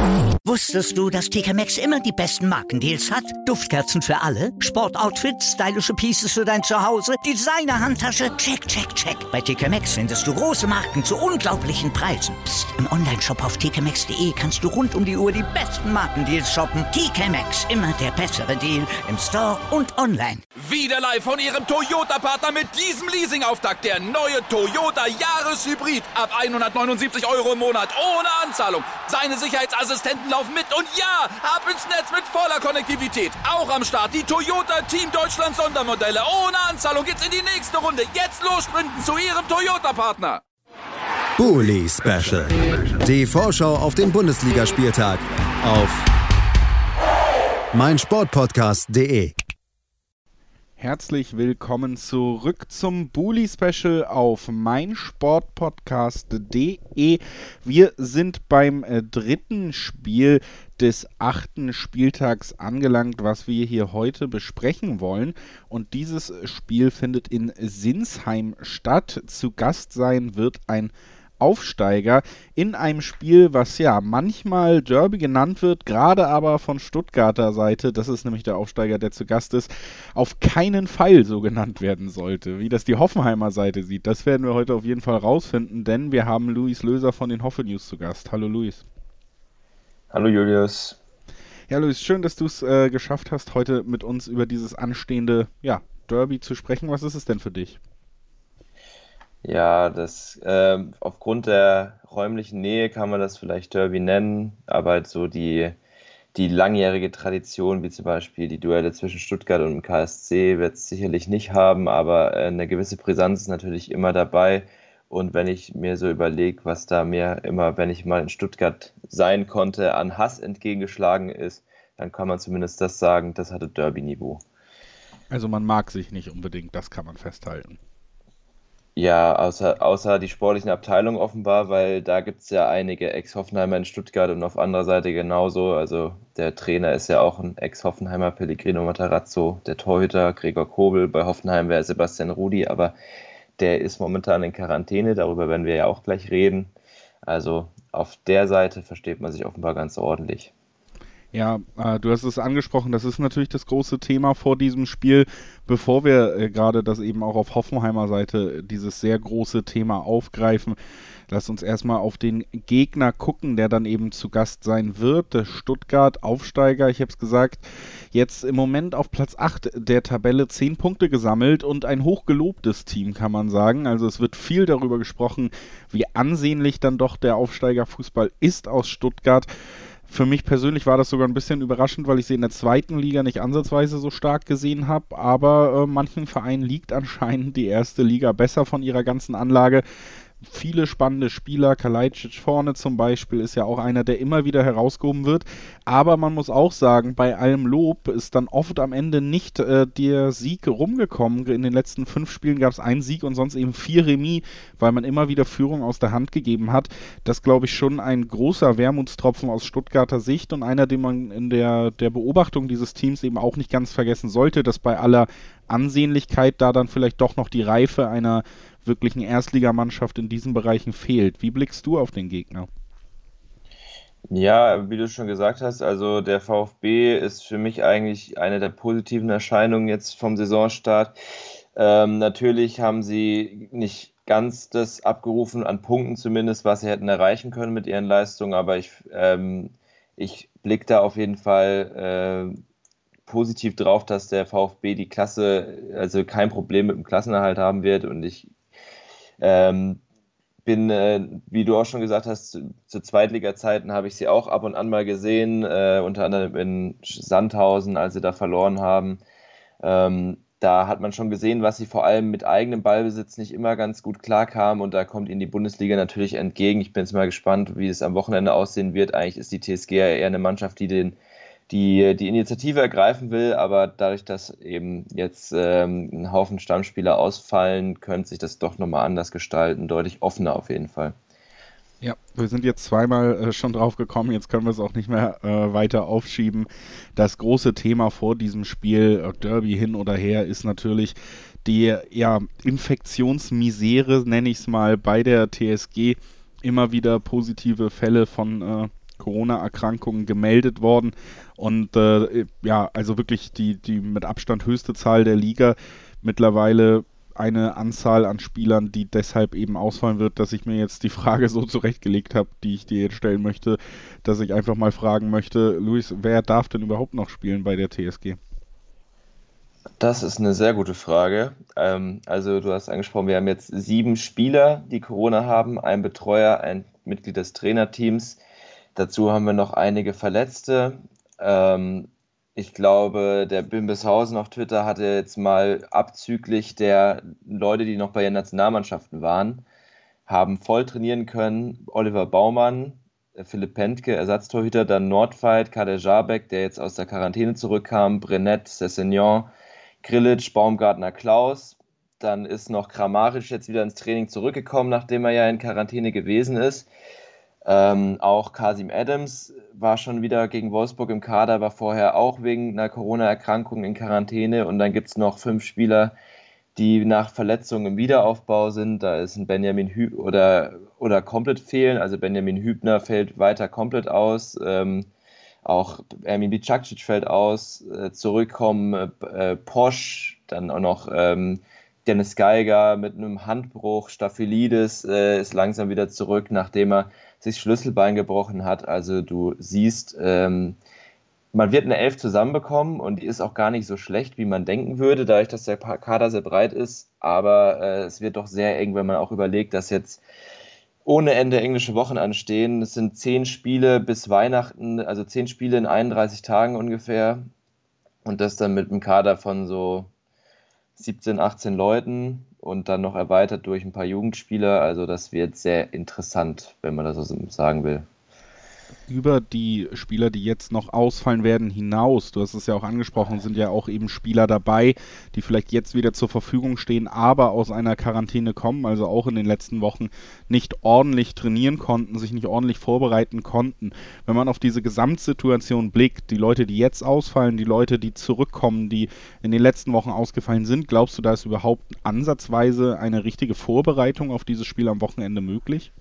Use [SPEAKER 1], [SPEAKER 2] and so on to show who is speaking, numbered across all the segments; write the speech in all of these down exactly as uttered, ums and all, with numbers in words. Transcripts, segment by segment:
[SPEAKER 1] Wusstest du, dass T K Maxx immer die besten Markendeals hat? Duftkerzen für alle, Sportoutfits, stylische Pieces für dein Zuhause, Designer-Handtasche, check, check, check. Bei T K Maxx findest du große Marken zu unglaublichen Preisen. Psst. Im Onlineshop auf t k maxx punkt d e kannst du rund um die Uhr die besten Markendeals shoppen. T K Maxx, immer der bessere Deal im Store und online.
[SPEAKER 2] Wieder live von Ihrem Toyota-Partner mit diesem Leasing-Auftakt. Der neue Toyota Jahreshybrid. Ab hundertneunundsiebzig Euro im Monat. Ohne Anzahlung. Seine Sicherheitsassistenten laufen mit. Und ja, ab ins Netz mit voller Konnektivität. Auch am Start die Toyota Team Deutschland Sondermodelle. Ohne Anzahlung geht's in die nächste Runde. Jetzt los sprinten zu Ihrem Toyota-Partner.
[SPEAKER 3] Bully Special. Die Vorschau auf den Bundesligaspieltag auf meinsportpodcast punkt de.
[SPEAKER 4] Herzlich willkommen zurück zum Bully Special auf meinsportpodcast punkt de. Wir sind beim äh, dritten Spiel des achten Spieltags angelangt, was wir hier heute besprechen wollen. Und dieses Spiel findet in Sinsheim statt. Zu Gast sein wird ein Aufsteiger in einem Spiel, was ja manchmal Derby genannt wird, gerade aber von Stuttgarter Seite, das ist nämlich der Aufsteiger, der zu Gast ist, auf keinen Fall so genannt werden sollte. Wie das die Hoffenheimer Seite sieht, das werden wir heute auf jeden Fall rausfinden, denn wir haben Luis Löser von den Hoffe News zu Gast. Hallo Luis.
[SPEAKER 5] Hallo Julius.
[SPEAKER 4] Ja Luis, schön, dass du es äh, geschafft hast, heute mit uns über dieses anstehende ja, Derby zu sprechen. Was ist es denn für dich?
[SPEAKER 5] Ja, das äh, aufgrund der räumlichen Nähe kann man das vielleicht Derby nennen, aber so die, die langjährige Tradition, wie zum Beispiel die Duelle zwischen Stuttgart und dem K S C, wird es sicherlich nicht haben, aber äh, eine gewisse Brisanz ist natürlich immer dabei. Und wenn ich mir so überlege, was da mir immer, wenn ich mal in Stuttgart sein konnte, an Hass entgegengeschlagen ist, dann kann man zumindest das sagen, das hatte Derby-Niveau.
[SPEAKER 4] Also man mag sich nicht unbedingt, das kann man festhalten.
[SPEAKER 5] Ja, außer, außer die sportlichen Abteilungen offenbar, weil da gibt es ja einige Ex-Hoffenheimer in Stuttgart und auf anderer Seite genauso. Also der Trainer ist ja auch ein Ex-Hoffenheimer, Pellegrino Matarazzo, der Torhüter Gregor Kobel, bei Hoffenheim wäre Sebastian Rudi, aber der ist momentan in Quarantäne, darüber werden wir ja auch gleich reden. Also auf der Seite versteht man sich offenbar ganz ordentlich.
[SPEAKER 4] Ja, äh, du hast es angesprochen, das ist natürlich das große Thema vor diesem Spiel. Bevor wir äh, gerade das eben auch auf Hoffenheimer Seite dieses sehr große Thema aufgreifen, lass uns erstmal auf den Gegner gucken, der dann eben zu Gast sein wird. Der Stuttgart Aufsteiger, ich habe es gesagt, jetzt im Moment auf Platz acht der Tabelle zehn Punkte gesammelt und ein hochgelobtes Team, kann man sagen. Also es wird viel darüber gesprochen, wie ansehnlich dann doch der Aufsteigerfußball ist aus Stuttgart. Für mich persönlich war das sogar ein bisschen überraschend, weil ich sie in der zweiten Liga nicht ansatzweise so stark gesehen habe, aber äh, manchen Vereinen liegt anscheinend die erste Liga besser von ihrer ganzen Anlage. Viele spannende Spieler, Kalajdzic vorne zum Beispiel ist ja auch einer, der immer wieder herausgehoben wird, aber man muss auch sagen, bei allem Lob ist dann oft am Ende nicht äh, der Sieg rumgekommen. In den letzten fünf Spielen gab es einen Sieg und sonst eben vier Remis, weil man immer wieder Führung aus der Hand gegeben hat. Das glaube ich schon ein großer Wermutstropfen aus Stuttgarter Sicht und einer, den man in der, der Beobachtung dieses Teams eben auch nicht ganz vergessen sollte, dass bei aller Ansehnlichkeit da dann vielleicht doch noch die Reife einer wirklichen Erstligamannschaft in diesen Bereichen fehlt. Wie blickst du auf den Gegner?
[SPEAKER 5] Ja, wie du schon gesagt hast, also der VfB ist für mich eigentlich eine der positiven Erscheinungen jetzt vom Saisonstart. Ähm, natürlich haben sie nicht ganz das abgerufen, an Punkten zumindest, was sie hätten erreichen können mit ihren Leistungen, aber ich, ähm, ich blicke da auf jeden Fall äh, positiv drauf, dass der VfB die Klasse, also kein Problem mit dem Klassenerhalt haben wird und ich ähm, bin, äh, wie du auch schon gesagt hast, zu, zu Zweitliga-Zeiten habe ich sie auch ab und an mal gesehen, äh, unter anderem in Sandhausen, als sie da verloren haben. Ähm, da hat man schon gesehen, was sie vor allem mit eigenem Ballbesitz nicht immer ganz gut klarkamen und da kommt ihnen die Bundesliga natürlich entgegen. Ich bin jetzt mal gespannt, wie es am Wochenende aussehen wird. Eigentlich ist die T S G ja eher eine Mannschaft, die den die die Initiative ergreifen will, aber dadurch, dass eben jetzt ähm, ein Haufen Stammspieler ausfallen, könnte sich das doch nochmal anders gestalten, deutlich offener auf jeden Fall.
[SPEAKER 4] Ja, wir sind jetzt zweimal äh, schon drauf gekommen, jetzt können wir es auch nicht mehr äh, weiter aufschieben. Das große Thema vor diesem Spiel, äh, Derby hin oder her, ist natürlich die ja, Infektionsmisere, nenne ich es mal, bei der T S G. Immer wieder positive Fälle von äh, Corona-Erkrankungen gemeldet worden. Und äh, ja, also wirklich die, die mit Abstand höchste Zahl der Liga. Mittlerweile eine Anzahl an Spielern, die deshalb eben ausfallen wird, dass ich mir jetzt die Frage so zurechtgelegt habe, die ich dir jetzt stellen möchte, dass ich einfach mal fragen möchte, Luis, wer darf denn überhaupt noch spielen bei der T S G?
[SPEAKER 5] Das ist eine sehr gute Frage. Ähm, also du hast angesprochen, wir haben jetzt sieben Spieler, die Corona haben, ein Betreuer, ein Mitglied des Trainerteams. Dazu haben wir noch einige Verletzte. Ähm, ich glaube, der Bimbishausen auf Twitter hatte jetzt mal abzüglich der Leute, die noch bei ihren Nationalmannschaften waren, haben voll trainieren können. Oliver Baumann, Philipp Pentke, Ersatztorhüter, dann Nordfight, Kader Jabek, der jetzt aus der Quarantäne zurückkam, Brenet, Sessignon, Grillitsch, Baumgartner, Klaus. Dann ist noch Kramaric jetzt wieder ins Training zurückgekommen, nachdem er ja in Quarantäne gewesen ist. Ähm, auch Kasim Adams war schon wieder gegen Wolfsburg im Kader, war vorher auch wegen einer Corona-Erkrankung in Quarantäne. Und dann gibt es noch fünf Spieler, die nach Verletzungen im Wiederaufbau sind. Da ist ein Benjamin Hüb oder, oder komplett fehlen. Also Benjamin Hübner fällt weiter komplett aus. Ähm, Auch Ermin Bicakcic fällt aus, äh, zurückkommen äh, Posch, dann auch noch ähm, Dennis Geiger mit einem Handbruch, Staphylidis äh, ist langsam wieder zurück, nachdem er sich Schlüsselbein gebrochen hat. Also du siehst, ähm, man wird eine Elf zusammenbekommen und die ist auch gar nicht so schlecht, wie man denken würde, dadurch, dass der Kader sehr breit ist, aber äh, es wird doch sehr eng, wenn man auch überlegt, dass jetzt ohne Ende englische Wochen anstehen. Es sind zehn Spiele bis Weihnachten, also zehn Spiele in einunddreißig Tagen ungefähr. Und das dann mit einem Kader von so siebzehn, achtzehn Leuten und dann noch erweitert durch ein paar Jugendspieler. Also das wird sehr interessant, wenn man das so sagen will.
[SPEAKER 4] Über die Spieler, die jetzt noch ausfallen werden, hinaus, du hast es ja auch angesprochen, sind ja auch eben Spieler dabei, die vielleicht jetzt wieder zur Verfügung stehen, aber aus einer Quarantäne kommen, also auch in den letzten Wochen nicht ordentlich trainieren konnten, sich nicht ordentlich vorbereiten konnten. Wenn man auf diese Gesamtsituation blickt, die Leute, die jetzt ausfallen, die Leute, die zurückkommen, die in den letzten Wochen ausgefallen sind, glaubst du, da ist überhaupt ansatzweise eine richtige Vorbereitung auf dieses Spiel am Wochenende möglich?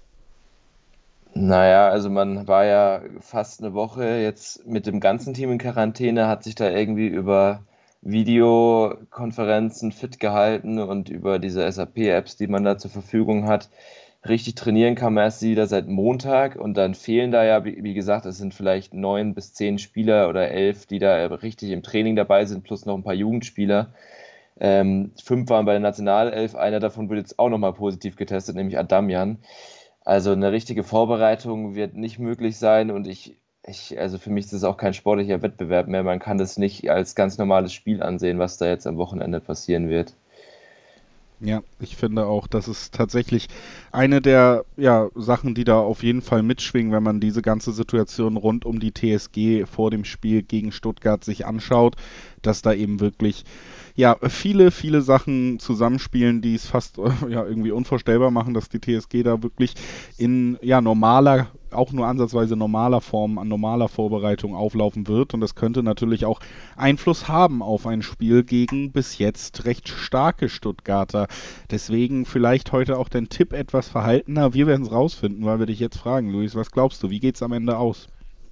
[SPEAKER 5] Naja, also man war ja fast eine Woche jetzt mit dem ganzen Team in Quarantäne, hat sich da irgendwie über Videokonferenzen fit gehalten und über diese S A P-Apps, die man da zur Verfügung hat. Richtig trainieren kann man erst wieder seit Montag und dann fehlen da ja, wie gesagt, es sind vielleicht neun bis zehn Spieler oder elf, die da richtig im Training dabei sind, plus noch ein paar Jugendspieler. Ähm, fünf waren bei der Nationalelf, einer davon wurde jetzt auch nochmal positiv getestet, nämlich Adamian. Also eine richtige Vorbereitung wird nicht möglich sein und ich, ich, also für mich ist das auch kein sportlicher Wettbewerb mehr. Man kann das nicht als ganz normales Spiel ansehen, was da jetzt am Wochenende passieren wird.
[SPEAKER 4] Ja, ich finde auch, das ist tatsächlich eine der ja, Sachen, die da auf jeden Fall mitschwingen, wenn man diese ganze Situation rund um die T S G vor dem Spiel gegen Stuttgart sich anschaut, dass da eben wirklich ja viele, viele Sachen zusammenspielen, die es fast ja irgendwie unvorstellbar machen, dass die T S G da wirklich in ja normaler, auch nur ansatzweise normaler Form, an normaler Vorbereitung auflaufen wird. Und das könnte natürlich auch Einfluss haben auf ein Spiel gegen bis jetzt recht starke Stuttgarter. Deswegen vielleicht heute auch dein Tipp etwas verhaltener. Wir werden es rausfinden, weil wir dich jetzt fragen, Luis, was glaubst du, wie geht's am Ende aus?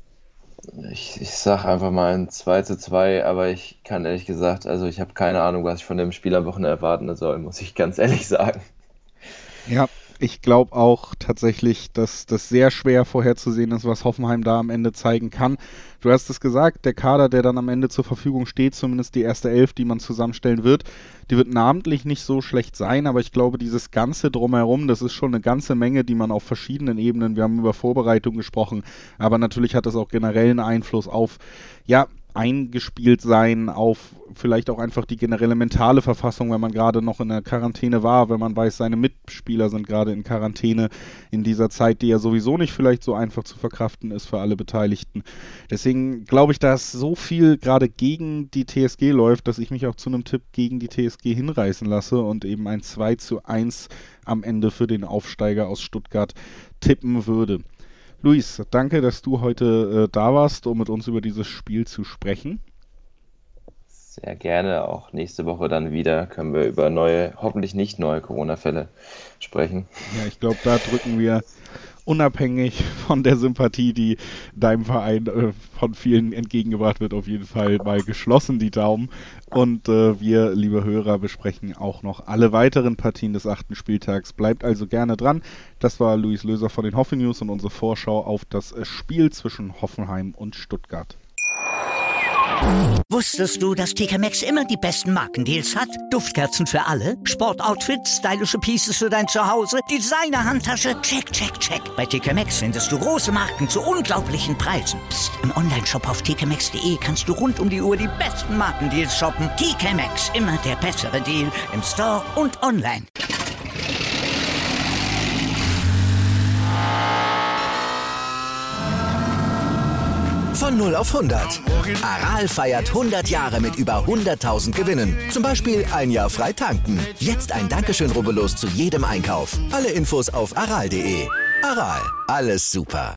[SPEAKER 5] Ich, ich sag einfach mal ein zwei zu zwei, aber ich kann ehrlich gesagt, also ich habe keine Ahnung, was ich von dem Spiel am Wochenende erwarten soll, muss ich ganz ehrlich sagen.
[SPEAKER 4] Ja, ich glaube auch tatsächlich, dass das sehr schwer vorherzusehen ist, was Hoffenheim da am Ende zeigen kann. Du hast es gesagt, der Kader, der dann am Ende zur Verfügung steht, zumindest die erste Elf, die man zusammenstellen wird, die wird namentlich nicht so schlecht sein, aber ich glaube, dieses Ganze drumherum, das ist schon eine ganze Menge, die man auf verschiedenen Ebenen, wir haben über Vorbereitung gesprochen, aber natürlich hat das auch generell einen Einfluss auf, ja, eingespielt sein, auf vielleicht auch einfach die generelle mentale Verfassung, wenn man gerade noch in der Quarantäne war, wenn man weiß, seine Mitspieler sind gerade in Quarantäne in dieser Zeit, die ja sowieso nicht vielleicht so einfach zu verkraften ist für alle Beteiligten. Deswegen glaube ich, dass so viel gerade gegen die T S G läuft, dass ich mich auch zu einem Tipp gegen die T S G hinreißen lasse und eben ein zwei zu eins am Ende für den Aufsteiger aus Stuttgart tippen würde. Luis, danke, dass du heute äh, da warst, um mit uns über dieses Spiel zu sprechen.
[SPEAKER 5] Sehr gerne. Auch nächste Woche dann wieder können wir über neue, hoffentlich nicht neue Corona-Fälle sprechen.
[SPEAKER 4] Ja, ich glaube, da drücken wir unabhängig von der Sympathie, die deinem Verein äh, von vielen entgegengebracht wird, auf jeden Fall mal geschlossen die Daumen. Und äh, wir, liebe Hörer, besprechen auch noch alle weiteren Partien des achten Spieltags. Bleibt also gerne dran. Das war Luis Löser von den Hoffe News und unsere Vorschau auf das Spiel zwischen Hoffenheim und Stuttgart.
[SPEAKER 1] Wusstest du, dass T K Maxx immer die besten Markendeals hat? Duftkerzen für alle, Sportoutfits, stylische Pieces für dein Zuhause, Designer-Handtasche, check, check, check. Bei T K Maxx findest du große Marken zu unglaublichen Preisen. Psst. Im Onlineshop auf t k maxx punkt d e kannst du rund um die Uhr die besten Markendeals shoppen. T K Maxx, immer der bessere Deal im Store und online.
[SPEAKER 6] Von null auf hundert. Aral feiert hundert Jahre mit über hunderttausend Gewinnen. Zum Beispiel ein Jahr frei tanken. Jetzt ein Dankeschön, rubbellos zu jedem Einkauf. Alle Infos auf aral punkt de. Aral, alles super.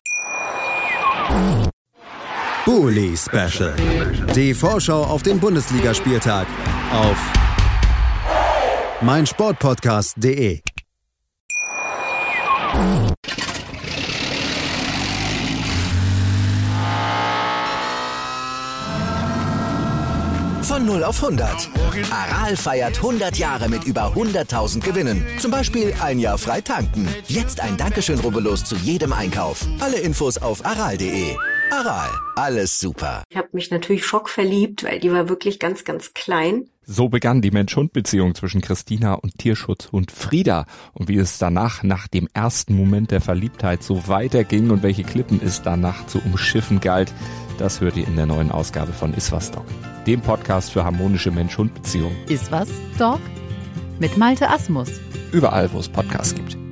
[SPEAKER 3] Bully Special. Die Vorschau auf den Bundesligaspieltag auf meinsportpodcast punkt de.
[SPEAKER 6] Von null auf hundert. Aral feiert hundert Jahre mit über hunderttausend Gewinnen. Zum Beispiel ein Jahr frei tanken. Jetzt ein Dankeschön, rubbellos zu jedem Einkauf. Alle Infos auf aral punkt de. Aral, alles super.
[SPEAKER 7] Ich habe mich natürlich schockverliebt, weil die war wirklich ganz, ganz klein.
[SPEAKER 8] So begann die Mensch-Hund-Beziehung zwischen Christina und Tierschutzhund Frieda. Und wie es danach, nach dem ersten Moment der Verliebtheit, so weiterging und welche Klippen es danach zu umschiffen galt, das hört ihr in der neuen Ausgabe von Iswas Dog, dem Podcast für harmonische Mensch-Hund-Beziehungen.
[SPEAKER 9] Iswas Dog? Mit Malte Asmus.
[SPEAKER 8] Überall, wo es Podcasts gibt.